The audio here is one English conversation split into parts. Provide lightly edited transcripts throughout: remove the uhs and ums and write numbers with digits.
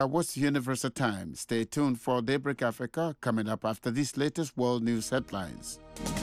What's the Universal Time? Stay tuned for Daybreak Africa coming up after these latest world news headlines.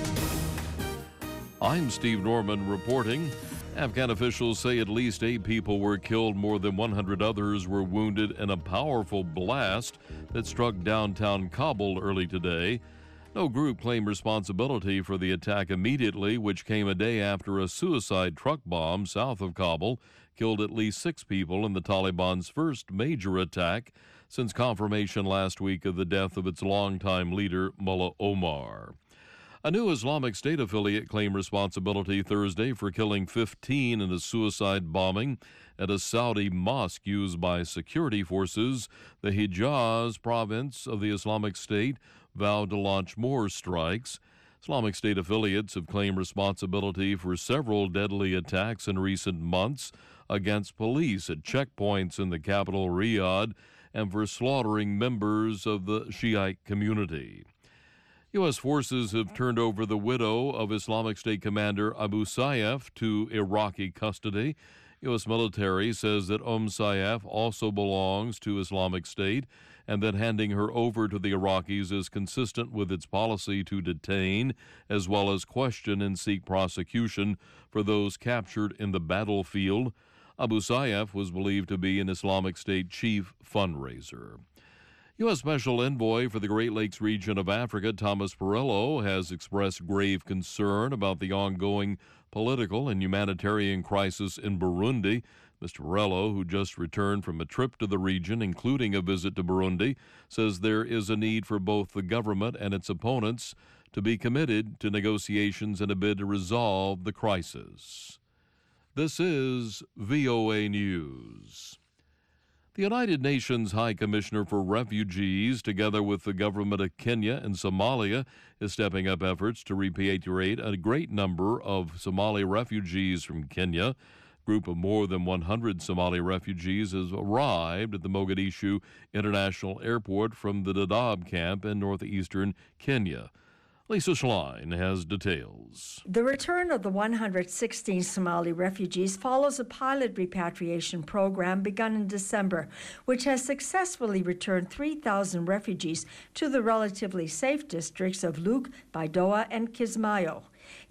I'm Steve Norman reporting. Afghan officials say at least 8 people were killed, more than 100 others were wounded in a powerful blast that struck downtown Kabul early today. No group claimed responsibility for the attack immediately, which came a day after a suicide truck bomb south of Kabul killed at least 6 people in the Taliban's first major attack since confirmation last week of the death of its longtime leader, Mullah Omar. A new Islamic State affiliate claimed responsibility Thursday for killing 15 in a suicide bombing at a Saudi mosque used by security forces. The Hijaz province of the Islamic State vowed to launch more strikes. Islamic State affiliates have claimed responsibility for several deadly attacks in recent months against police at checkpoints in the capital, Riyadh, and for slaughtering members of the Shiite community. U.S. forces have turned over the widow of Islamic State commander Abu Sayyaf to Iraqi custody. U.S. military says that Sayyaf also belongs to Islamic State and that handing her over to the Iraqis is consistent with its policy to detain as well as question and seek prosecution for those captured in the battlefield. Abu Sayyaf was believed to be an Islamic State chief fundraiser. U.S. Special Envoy for the Great Lakes region of Africa, Thomas Perriello, has expressed grave concern about the ongoing political and humanitarian crisis in Burundi. Mr. Perriello, who just returned from a trip to the region, including a visit to Burundi, says there is a need for both the government and its opponents to be committed to negotiations in a bid to resolve the crisis. This is VOA News. The United Nations High Commissioner for Refugees, together with the government of Kenya and Somalia, is stepping up efforts to repatriate a great number of Somali refugees from Kenya. A group of more than 100 Somali refugees has arrived at the Mogadishu International Airport from the Dadaab camp in northeastern Kenya. Lisa Schlein has details. The return of the 116 Somali refugees follows a pilot repatriation program begun in December, which has successfully returned 3,000 refugees to the relatively safe districts of Luke, Baidoa, and Kismayo.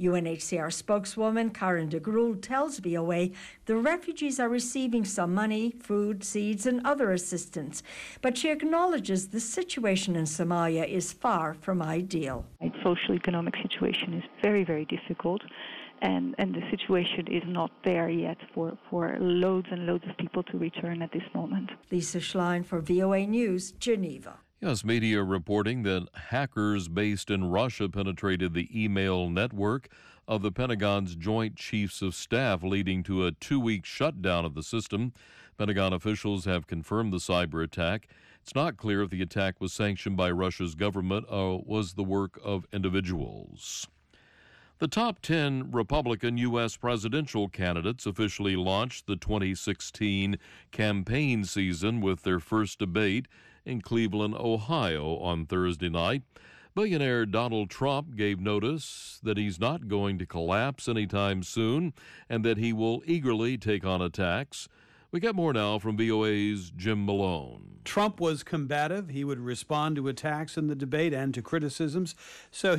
UNHCR spokeswoman Karen de Groot tells VOA the refugees are receiving some money, food, seeds, and other assistance, but she acknowledges the situation in Somalia is far from ideal. The social-economic situation is very, very difficult, and the situation is not there yet for loads and loads of people to return at this moment. Lisa Schlein for VOA News, Geneva. U.S. media reporting that hackers based in Russia penetrated the email network of the Pentagon's Joint Chiefs of Staff, leading to a 2-week shutdown of the system. Pentagon officials have confirmed the cyber attack. It's not clear if the attack was sanctioned by Russia's government or was the work of individuals. The top 10 Republican U.S. presidential candidates officially launched the 2016 campaign season with their first debate in Cleveland, Ohio on Thursday night. Billionaire Donald Trump gave notice that he's not going to collapse anytime soon and that he will eagerly take on attacks. We get more now from VOA's Jim Malone. Trump was combative. He would respond to attacks in the debate and to criticisms, so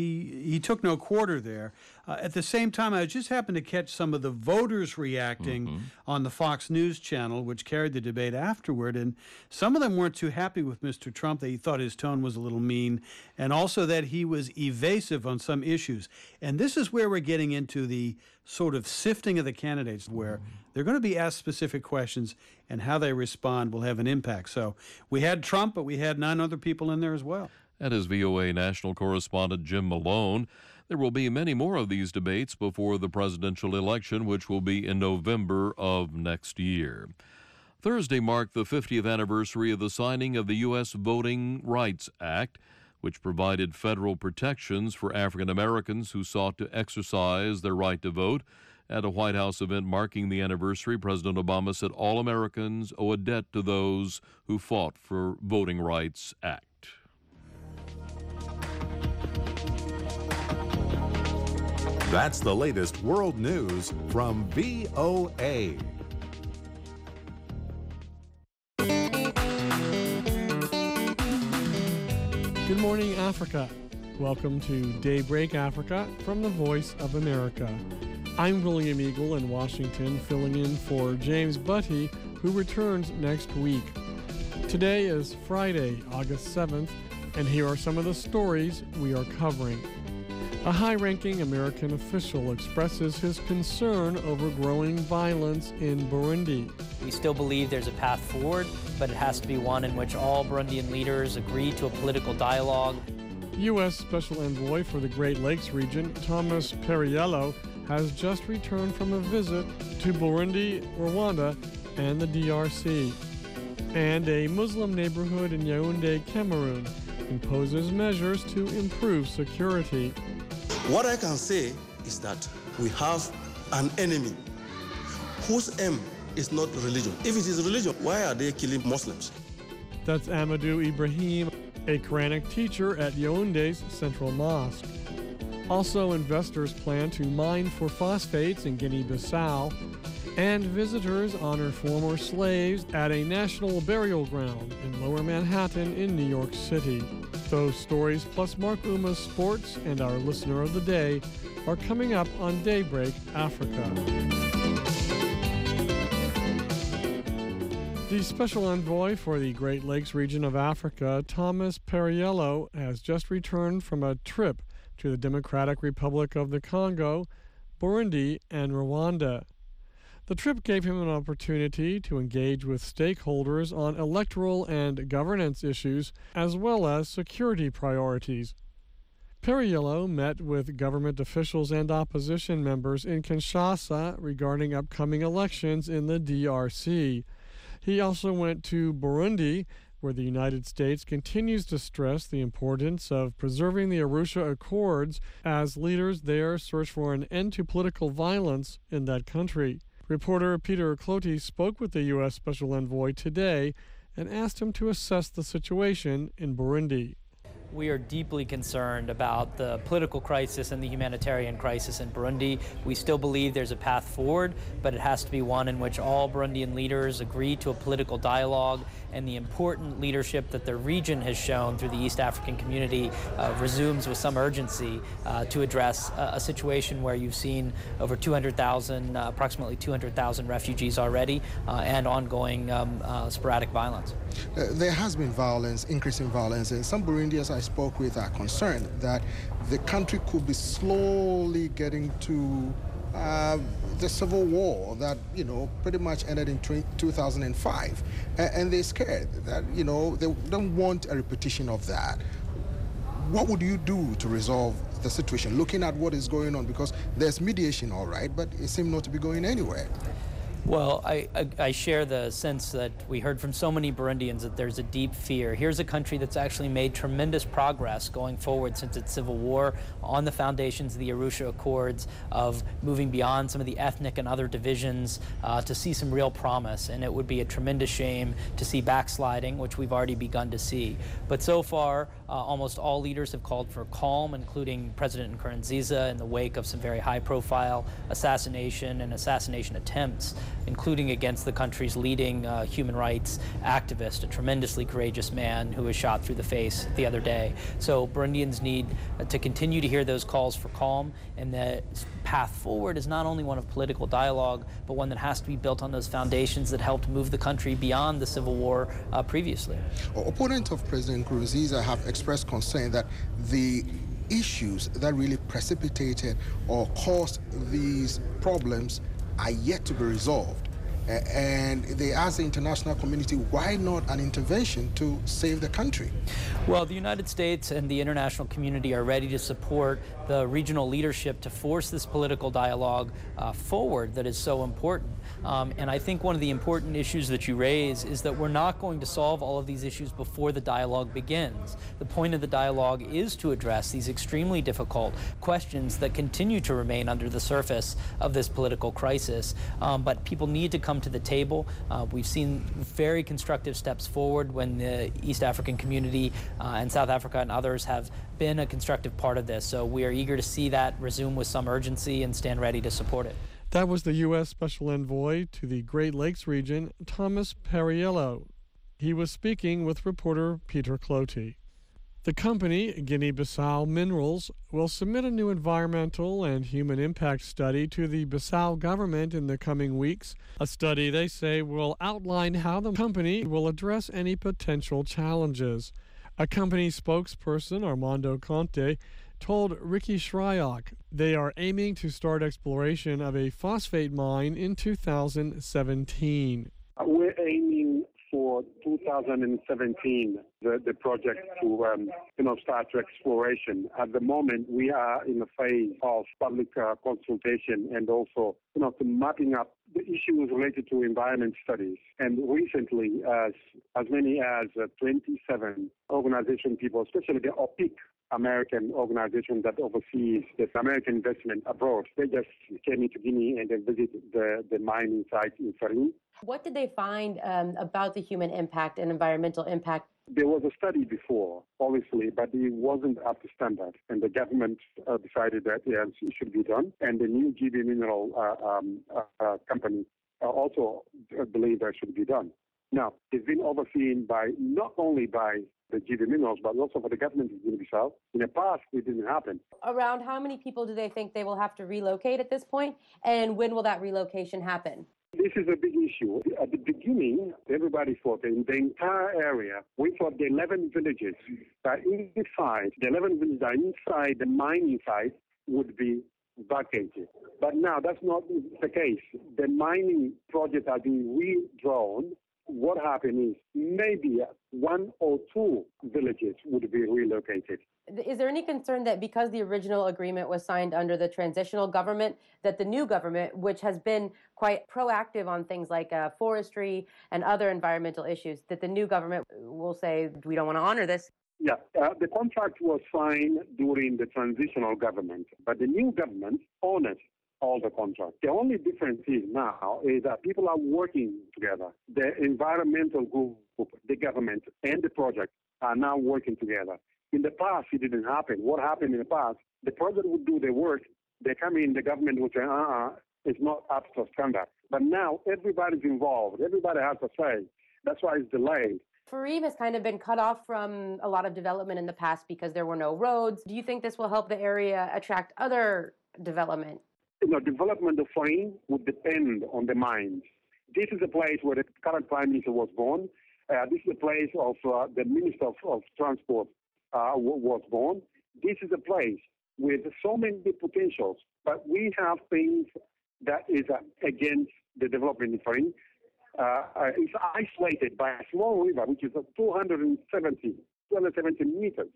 he took no quarter there. At the same time, I just happened to catch some of the voters reacting on the Fox News channel, which carried the debate afterward, and some of them weren't too happy with Mr. Trump. They thought his tone was a little mean, and also that he was evasive on some issues. And this is where we're getting into the sort of sifting of the candidates, where they're going to be asked specific questions, and how they respond will have an impact. So we had Trump, but we had 9 other people in there as well. That is VOA national correspondent Jim Malone. There will be many more of these debates before the presidential election, which will be in November of next year. Thursday marked the 50th anniversary of the signing of the U.S. Voting Rights Act, which provided federal protections for African Americans who sought to exercise their right to vote. At a White House event marking the anniversary, President Obama said all Americans owe a debt to those who fought for Voting Rights Act. That's the latest world news from VOA. Good morning, Africa. Welcome to Daybreak Africa from the Voice of America. I'm William Eagle in Washington, filling in for James Butty, who returns next week. Today is Friday, August 7th, and here are some of the stories we are covering. A high-ranking American official expresses his concern over growing violence in Burundi. We still believe there's a path forward, but it has to be one in which all Burundian leaders agree to a political dialogue. U.S. Special Envoy for the Great Lakes region, Thomas Perriello, has just returned from a visit to Burundi, Rwanda, and the DRC. And a Muslim neighborhood in Yaoundé, Cameroon, imposes measures to improve security. What I can say is that we have an enemy whose aim is not religion. If it is religion, why are they killing Muslims? That's Amadou Ibrahim, a Quranic teacher at Yaoundé's Central Mosque. Also, investors plan to mine for phosphates in Guinea-Bissau, and visitors honor former slaves at a national burial ground in Lower Manhattan in New York City. Those stories, plus Mark Uma's sports and our listener of the day, are coming up on Daybreak Africa. The Special Envoy for the Great Lakes region of Africa, Thomas Perriello, has just returned from a trip to the Democratic Republic of the Congo, Burundi, and Rwanda. The trip gave him an opportunity to engage with stakeholders on electoral and governance issues, as well as security priorities. Perriello met with government officials and opposition members in Kinshasa regarding upcoming elections in the DRC. He also went to Burundi, where the United States continues to stress the importance of preserving the Arusha Accords as leaders there search for an end to political violence in that country. Reporter Peter Cloty spoke with the U.S. Special Envoy today and asked him to assess the situation in Burundi. We are deeply concerned about the political crisis and the humanitarian crisis in Burundi. We still believe there's a path forward, but it has to be one in which all Burundian leaders agree to a political dialogue, and the important leadership that the region has shown through the East African community resumes with some urgency to address a situation where you've seen over 200,000, approximately 200,000 refugees already, and ongoing sporadic violence. There has been violence, increasing violence, and some Burundians I spoke with are concerned that the country could be slowly getting to the civil war that, pretty much ended in 2005. And they're scared that, they don't want a repetition of that. What would you do to resolve the situation, looking at what is going on? Because there's mediation, all right, but it seems not to be going anywhere. Well, I share the sense that we heard from so many Burundians that there's a deep fear. Here's a country that's actually made tremendous progress going forward since its civil war on the foundations of the Arusha Accords, of moving beyond some of the ethnic and other divisions to see some real promise. And it would be a tremendous shame to see backsliding, which we've already begun to see. But so far, almost all leaders have called for calm, including President Nkurunziza, in the wake of some very high-profile assassination and assassination attempts, including against the country's leading human rights activist, a tremendously courageous man who was shot through the face the other day. So Burundians need to continue to hear those calls for calm, and the path forward is not only one of political dialogue, but one that has to be built on those foundations that helped move the country beyond the civil war previously. Opponents of President Nkurunziza have expressed concern that the issues that really precipitated or caused these problems are yet to be resolved. And they ask the international community, why not an intervention to save the country? Well, the United States and the international community are ready to support the regional leadership to force this political dialogue forward that is so important. And I think one of the important issues that you raise is that we're not going to solve all of these issues before the dialogue begins. The point of the dialogue is to address these extremely difficult questions that continue to remain under the surface of this political crisis. But people need to come to the table. We've seen very constructive steps forward when the East African community and South Africa and others have been a constructive part of this. So we are eager to see that resume with some urgency and stand ready to support it. That was the U.S. Special Envoy to the Great Lakes region, Thomas Perriello. He was speaking with reporter Peter Cloty. The company, Guinea-Bissau Minerals, will submit a new environmental and human impact study to the Bissau government in the coming weeks. A study, they say, will outline how the company will address any potential challenges. A company spokesperson, Armando Conte, told Ricky Shryock they are aiming to start exploration of a phosphate mine in 2017. We're aiming for 2017, the project to start exploration. At the moment, we are in a phase of public consultation and also to mapping up the issues related to environment studies. And recently, as many as 27 organization people, especially the OPIC, American organization that oversees the American investment abroad, they just came into Guinea and they visited the mining site in Farim. What did they find about the human impact and environmental impact? There was a study before, obviously, but it wasn't up to standard. And the government decided that yes, it should be done. And the new GB Mineral company also believed that should be done. Now, it's been overseen by not only by the GB Minerals, but also for the government of Guinea-Bissau. In the past, it didn't happen. Around how many people do they think they will have to relocate at this point? And when will that relocation happen? This is a big issue. At the beginning, everybody thought in the entire area, we thought the 11 villages that inside, the 11 villages that inside the mining site would be vacated. But now that's not the case. The mining project are being redrawn. What happened is maybe 1 or 2 villages would be relocated. Is there any concern that because the original agreement was signed under the transitional government, that the new government, which has been quite proactive on things like forestry and other environmental issues, that the new government will say, we don't want to honor this? Yeah, the contract was signed during the transitional government, but the new government honored all the contracts. The only difference is now is that people are working together. The environmental group, the government, and the project are now working together. In the past, it didn't happen. What happened in the past, the project would do the work, they come in, the government would say, it's not up to standard. But now everybody's involved. Everybody has a say. That's why it's delayed. Farim has kind of been cut off from a lot of development in the past because there were no roads. Do you think this will help the area attract other development? Development of Farim would depend on the mines. This is a place where the current Prime Minister was born. This is a place of the Minister of Transport was born. This is a place with so many potentials, but we have things that is against the development in Farim. It's isolated by a small river, which is 270 meters,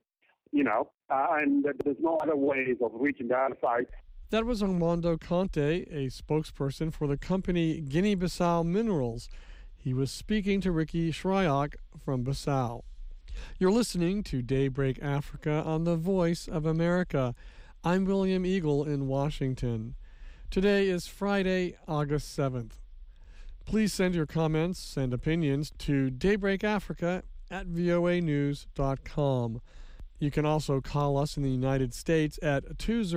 and there's no other ways of reaching the other side. That was Armando Conte, a spokesperson for the company Guinea-Bissau Minerals. He was speaking to Ricky Shryock from Bissau. You're listening to Daybreak Africa on the Voice of America. I'm William Eagle in Washington. Today is Friday, August 7th. Please send your comments and opinions to daybreakafrica@voanews.com. You can also call us in the United States at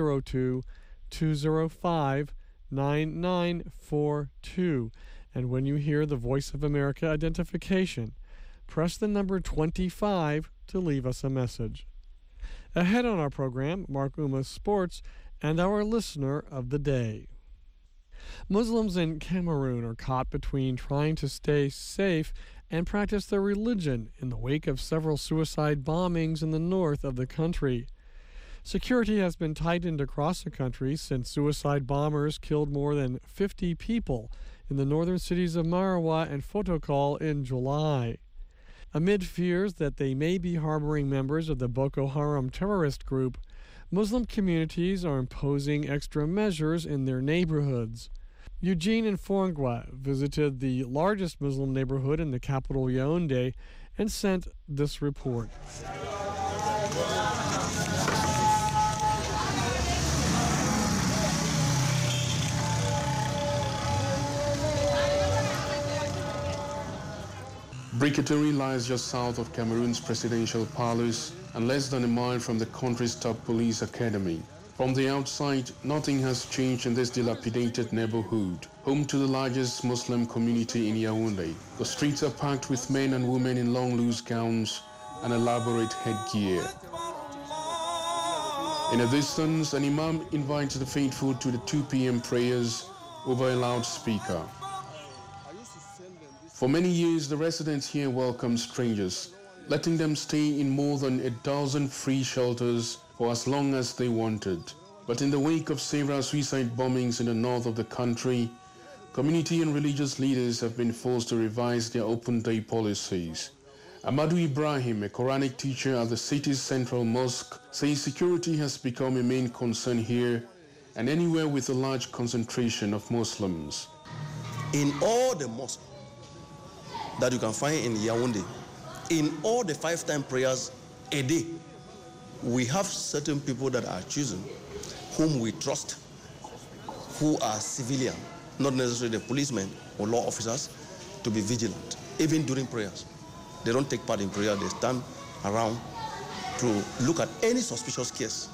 202-205-9942. And when you hear the Voice of America identification, press the number 25 to leave us a message. Ahead on our program, Mark Uma's Sports and our listener of the day. Muslims in Cameroon are caught between trying to stay safe and practice their religion in the wake of several suicide bombings in the north of the country. Security has been tightened across the country since suicide bombers killed more than 50 people in the northern cities of Marawa and Fotokol in July. Amid fears that they may be harboring members of the Boko Haram terrorist group, Muslim communities are imposing extra measures in their neighborhoods. Eugene Nfongwa visited the largest Muslim neighborhood in the capital Yaoundé and sent this report. Briqueterie lies just south of Cameroon's presidential palace and less than a mile from the country's top police academy. From the outside, nothing has changed in this dilapidated neighborhood, home to the largest Muslim community in Yaoundé. The streets are packed with men and women in long loose gowns, and elaborate headgear. In a distance, an imam invites the faithful to the 2 p.m. prayers over a loudspeaker. For many years, the residents here welcomed strangers, letting them stay in more than a dozen free shelters for as long as they wanted. But in the wake of several suicide bombings in the north of the country, community and religious leaders have been forced to revise their open-day policies. Amadou Ibrahim, a Quranic teacher at the city's central mosque, says security has become a main concern here and anywhere with a large concentration of Muslims. In all the mosques that you can find in Yaoundé, in all the 5-time prayers a day, we have certain people that are chosen whom we trust, who are civilian, not necessarily the policemen or law officers, to be vigilant, even during prayers. They don't take part in prayer, they stand around to look at any suspicious case.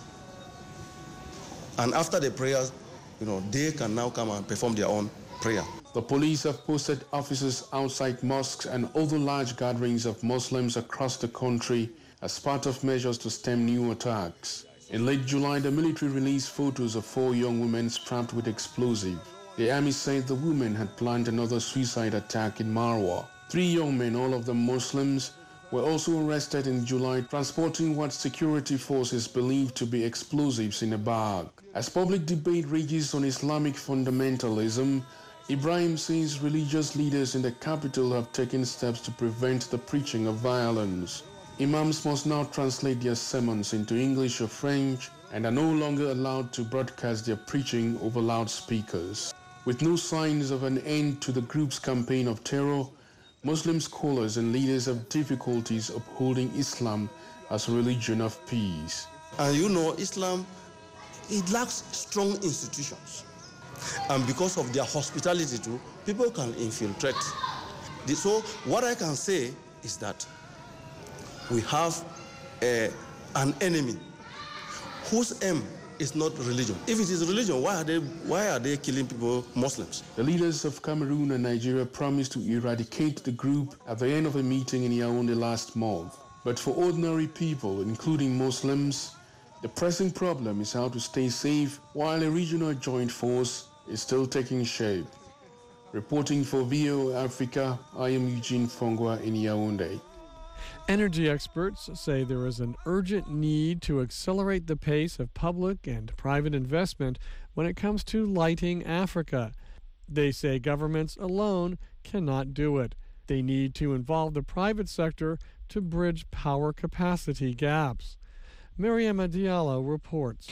And after the prayers, they can now come and perform their own prayer. The police have posted officers outside mosques and other large gatherings of Muslims across the country as part of measures to stem new attacks. In late July, the military released photos of 4 young women strapped with explosives. The army said the women had planned another suicide attack in Marwa. 3 young men, all of them Muslims, were also arrested in July transporting what security forces believed to be explosives in a bag. As public debate rages on Islamic fundamentalism, Ibrahim says religious leaders in the capital have taken steps to prevent the preaching of violence. Imams must now translate their sermons into English or French and are no longer allowed to broadcast their preaching over loudspeakers. With no signs of an end to the group's campaign of terror, Muslim scholars and leaders have difficulties upholding Islam as a religion of peace. And Islam, it lacks strong institutions. And because of their hospitality too, people can infiltrate. So what I can say is that we have an enemy whose aim is not religion. If it is religion, why are they killing people, Muslims? The leaders of Cameroon and Nigeria promised to eradicate the group at the end of a meeting in Yaoundé last month. But for ordinary people, including Muslims, the pressing problem is how to stay safe while a regional joint force is still taking shape. Reporting for VOA Africa, I am Eugene Fongwa in Yaoundé. Energy experts say there is an urgent need to accelerate the pace of public and private investment when it comes to lighting Africa. They say governments alone cannot do it. They need to involve the private sector to bridge power capacity gaps. Mariama Diallo reports.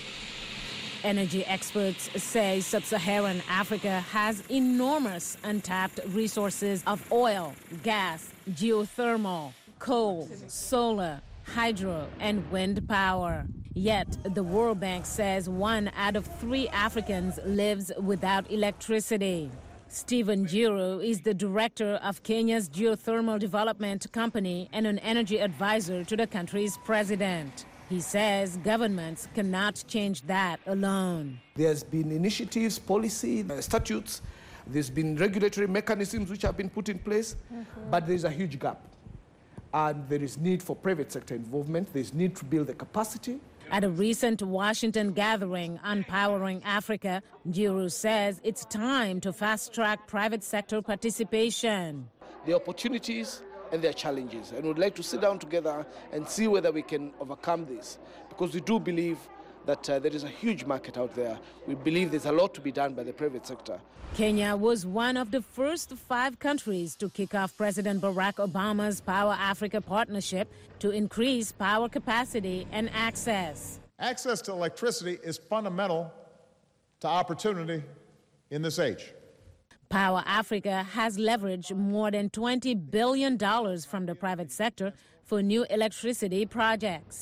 Energy experts say sub-Saharan Africa has enormous untapped resources of oil, gas, geothermal, coal, solar, hydro, and wind power. Yet, the World Bank says 1 out of 3 Africans lives without electricity. Stephen Njiru is the director of Kenya's Geothermal Development Company and an energy advisor to the country's president. He says governments cannot change that alone. There's been initiatives, policy, statutes, there's been regulatory mechanisms which have been put in place, but there's a huge gap. And there is need for private sector involvement. There's need to build the capacity. At a recent Washington gathering on Powering Africa, Njiru says it's time to fast-track private sector participation. The opportunities and their challenges, and we'd like to sit down together and see whether we can overcome this, because we do believe that there is a huge market out there. We believe there's a lot to be done by the private sector. Kenya was one of the first 5 countries to kick off President Barack Obama's Power Africa partnership to increase power capacity and access. Access to electricity is fundamental to opportunity in this age. Power Africa has leveraged more than $20 billion from the private sector for new electricity projects.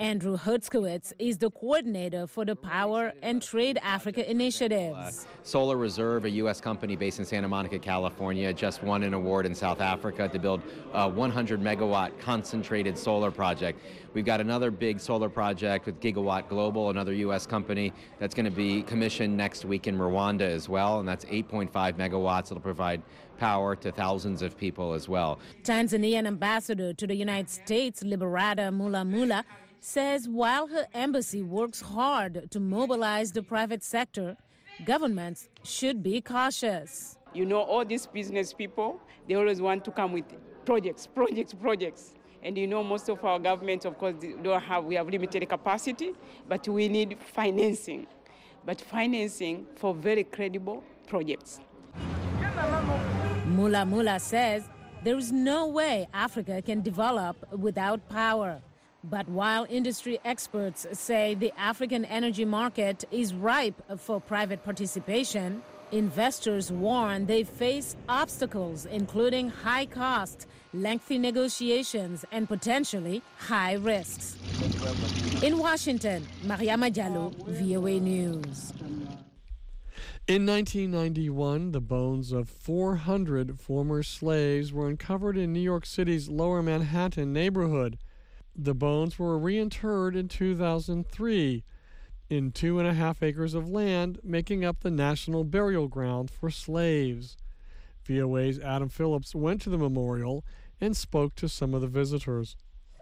Andrew Hertzkowitz is the coordinator for the Power and Trade Africa initiatives. Solar Reserve, a U.S. company based in Santa Monica, California, just won an award in South Africa to build a 100-megawatt concentrated solar project. We've got another big solar project with Gigawatt Global, another U.S. company, that's going to be commissioned next week in Rwanda as well, and that's 8.5 megawatts. It'll provide power to thousands of people as well. Tanzanian ambassador to the United States, Liberata Mulamula, says while her embassy works hard to mobilize the private sector, governments should be cautious. You know, all these business people, they always want to come with projects. And you know, most of our governments, of course, we have limited capacity, but we need financing. But financing for very credible projects. Mulamula says there is no way Africa can develop without power. But while industry experts say the African energy market is ripe for private participation, investors warn they face obstacles including high costs, lengthy negotiations, and potentially high risks. In Washington, Mariama Diallo, VOA News. In 1991, the bones of 400 former slaves were uncovered in New York City's Lower Manhattan neighborhood. The bones were reinterred in 2003 in 2.5 acres of land, making up the National Burial Ground for slaves. VOA's Adam Phillips went to the memorial and spoke to some of the visitors.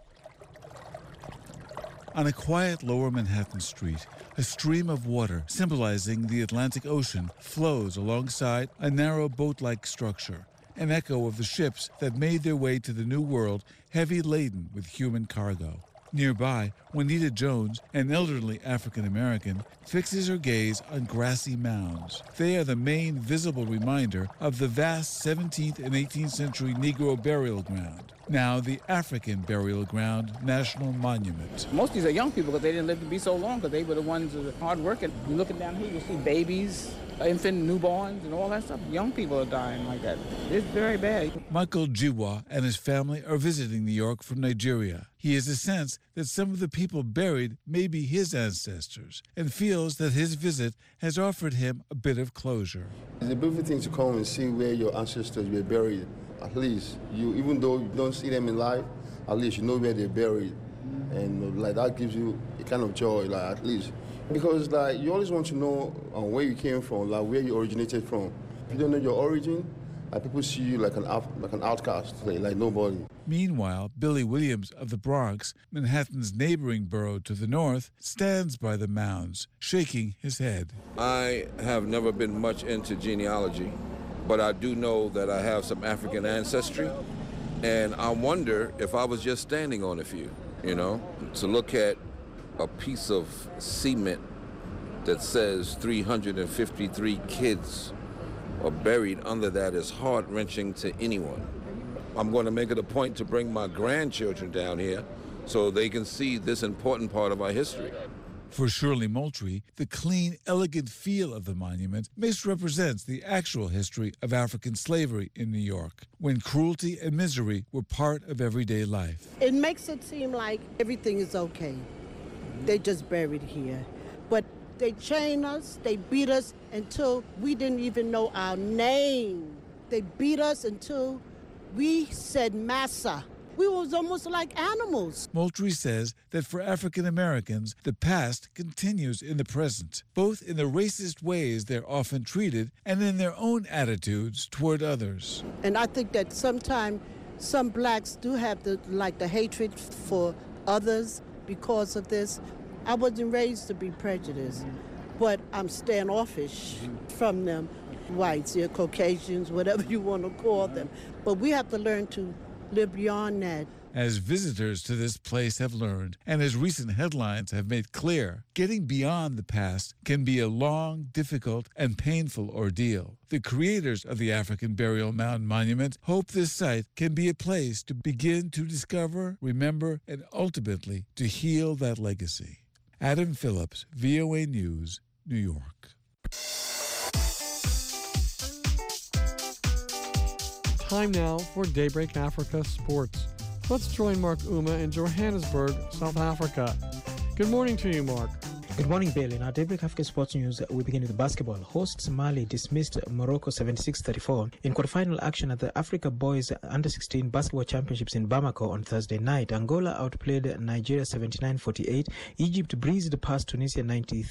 On a quiet Lower Manhattan street, a stream of water symbolizing the Atlantic Ocean flows alongside a narrow boat-like structure, an echo of the ships that made their way to the New World heavy laden with human cargo. Nearby, Juanita Jones, an elderly African-American, fixes her gaze on grassy mounds. They are the main visible reminder of the vast 17th and 18th century Negro burial ground, now the African Burial Ground National Monument. Most of these are young people because they didn't live to be so long, because they were the ones that were hard working. You're looking down here, you'll see babies, infant newborns, and all that stuff. Young people are dying like that. It's very bad. Michael Jiwa and his family are visiting New York from Nigeria. He has a sense that some of the people buried may be his ancestors and feels that his visit has offered him a bit of closure. It's a beautiful thing to come and see where your ancestors were buried. At least, even though you don't see them in life, at least you know where they're buried. And like that gives you a kind of joy, like at least. Because like you always want to know where you came from, like where you originated from. If you don't know your origin, like people see you like an outcast, like nobody. Meanwhile, Billy Williams of the Bronx, Manhattan's neighboring borough to the north, stands by the mounds, shaking his head. I have never been much into genealogy, but I do know that I have some African ancestry, and I wonder if I was just standing on a few, to look at a piece of cement that says 353 kids are buried under that is heart-wrenching to anyone. I'm going to make it a point to bring my grandchildren down here so they can see this important part of our history. For Shirley Moultrie, the clean, elegant feel of the monument misrepresents the actual history of African slavery in New York, when cruelty and misery were part of everyday life. It makes it seem like everything is okay. They just buried here. But they chained us, they beat us until we didn't even know our name. They beat us until we said massa. We was almost like animals. Moultrie says that for African Americans, the past continues in the present, both in the racist ways they're often treated and in their own attitudes toward others. And I think that sometimes some blacks do have the hatred for others because of this. I wasn't raised to be prejudiced, but I'm standoffish from them. Whites, they're Caucasians, whatever you want to call them. But we have to learn to live beyond that. As visitors to this place have learned, and as recent headlines have made clear, getting beyond the past can be a long, difficult, and painful ordeal. The creators of the African Burial Mound Monument hope this site can be a place to begin to discover, remember, and ultimately to heal that legacy. Adam Phillips, VOA News, New York. Time now for Daybreak Africa Sports. Let's join Mark Uma in Johannesburg, South Africa. Good morning to you, Mark. Good morning, Bill. In our Daybreak Africa Sports News, we begin with basketball. Hosts Mali dismissed Morocco 76-34 in quarterfinal action at the Africa Boys Under-16 Basketball Championships in Bamako on Thursday night. Angola outplayed Nigeria 79-48. Egypt breezed past Tunisia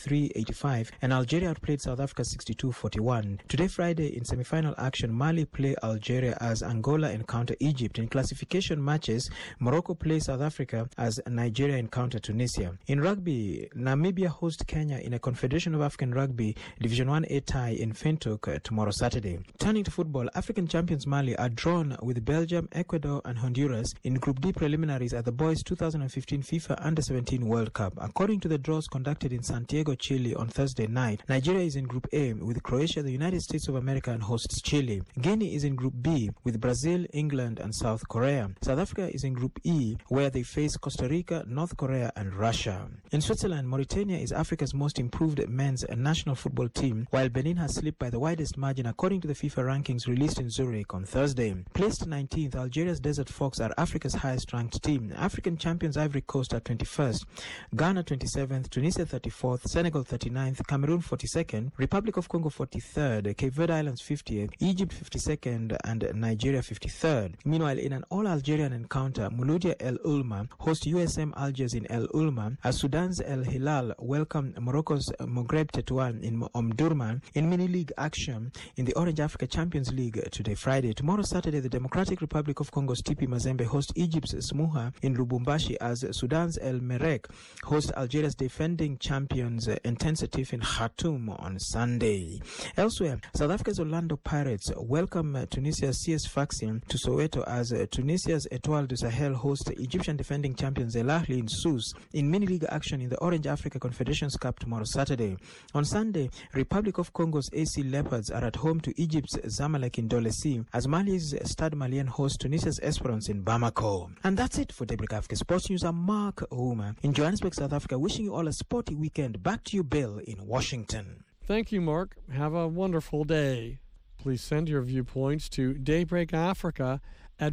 93-85. And Algeria outplayed South Africa 62-41. Today, Friday, in semi-final action, Mali play Algeria as Angola encounter Egypt. In classification matches, Morocco plays South Africa as Nigeria encounter Tunisia. In rugby, Namibia host Kenya in a Confederation of African Rugby Division 1A tie in Fintuk tomorrow Saturday. Turning to football, African champions Mali are drawn with Belgium, Ecuador and Honduras in Group D preliminaries at the Boys 2015 FIFA Under-17 World Cup. According to the draws conducted in Santiago, Chile on Thursday night, Nigeria is in Group A with Croatia, the United States of America and hosts Chile. Guinea is in Group B with Brazil, England and South Korea. South Africa is in Group E where they face Costa Rica, North Korea and Russia. In Switzerland, Mauritania is Africa's most improved men's national football team, while Benin has slipped by the widest margin according to the FIFA rankings released in Zurich on Thursday. Placed 19th, Algeria's Desert Fox are Africa's highest ranked team. African champions Ivory Coast are 21st, Ghana 27th, Tunisia 34th, Senegal 39th, Cameroon 42nd, Republic of Congo 43rd, Cape Verde Islands 50th, Egypt 52nd and Nigeria 53rd. Meanwhile, in an all-Algerian encounter, Mouloudia El Ulma host USM Algiers in El Ulma as Sudan's El Hilal welcome Morocco's Maghreb Tetouan in Omdurman in mini-league action in the Orange Africa Champions League today, Friday. Tomorrow, Saturday, the Democratic Republic of Congo's TP Mazembe host Egypt's Smuha in Lubumbashi as Sudan's El Merreikh host Algeria's defending champions Intensitif in Khartoum on Sunday. Elsewhere, South Africa's Orlando Pirates welcome Tunisia's CS Sfaxien to Soweto as Tunisia's Etoile du Sahel host Egyptian defending champions El Ahly in Sousse in mini-league action in the Orange Africa Confederations Cup tomorrow Saturday. On Sunday, Republic of Congo's AC Leopards are at home to Egypt's Zamalek in Dolesi as Mali's Stade Malien hosts Tunisia's Esperance in Bamako. And that's it for Daybreak Africa Sports News. I'm Mark Homer in Johannesburg, South Africa, wishing you all a sporty weekend. Back to you, Bill, in Washington. Thank you, Mark. Have a wonderful day. Please send your viewpoints to Daybreak Africa at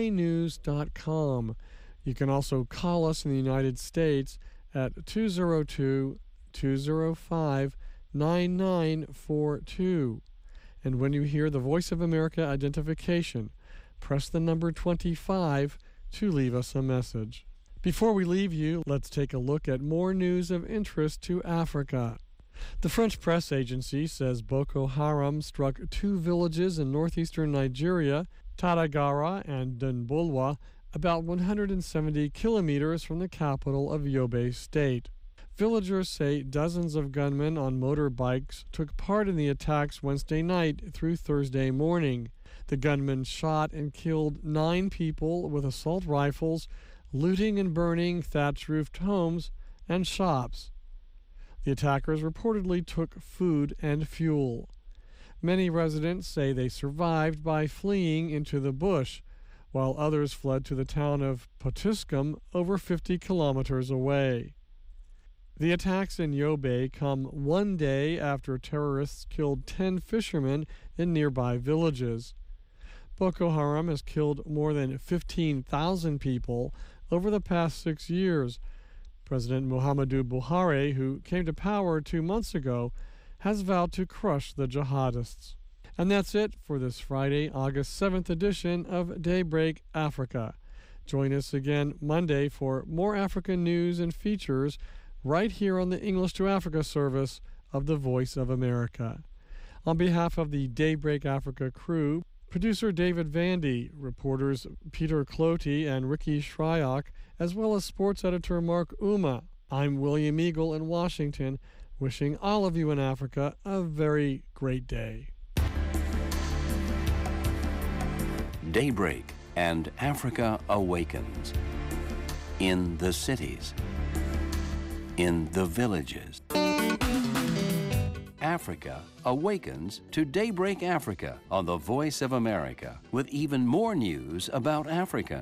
voanews.com. You can also call us in the United States at 202-205-9942. And when you hear the Voice of America identification, press the number 25 to leave us a message. Before we leave you, let's take a look at more news of interest to Africa. The French press agency says Boko Haram struck 2 villages in northeastern Nigeria, Taragara and Dunbolwa, about 170 kilometers from the capital of Yobe State. Villagers say dozens of gunmen on motorbikes took part in the attacks Wednesday night through Thursday morning. The gunmen shot and killed 9 people with assault rifles, looting and burning thatch-roofed homes and shops. The attackers reportedly took food and fuel. Many residents say they survived by fleeing into the bush, while others fled to the town of Potiskum, over 50 kilometers away. The attacks in Yobe come one day after terrorists killed 10 fishermen in nearby villages. Boko Haram has killed more than 15,000 people over the past 6 years. President Muhammadu Buhari, who came to power 2 months ago, has vowed to crush the jihadists. And that's it for this Friday, August 7th edition of Daybreak Africa. Join us again Monday for more African news and features right here on the English to Africa service of the Voice of America. On behalf of the Daybreak Africa crew, producer David Vandy, reporters Peter Cloty and Ricky Shryock, as well as sports editor Mark Uma, I'm William Eagle in Washington, wishing all of you in Africa a very great day. Daybreak and Africa Awakens. In the cities. In the villages. Africa awakens to Daybreak Africa on the Voice of America with even more news about Africa.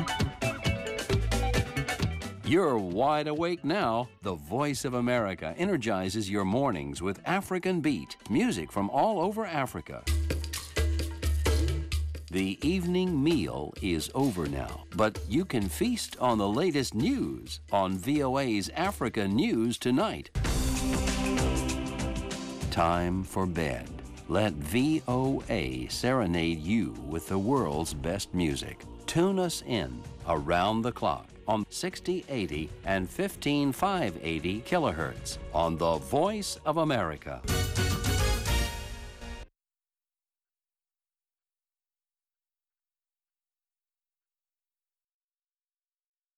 You're wide awake now. The Voice of America energizes your mornings with African Beat, music from all over Africa. The evening meal is over now, but you can feast on the latest news on VOA's Africa News Tonight. Time for bed. Let VOA serenade you with the world's best music. Tune us in around the clock on 6080 and 15580 kilohertz on the Voice of America.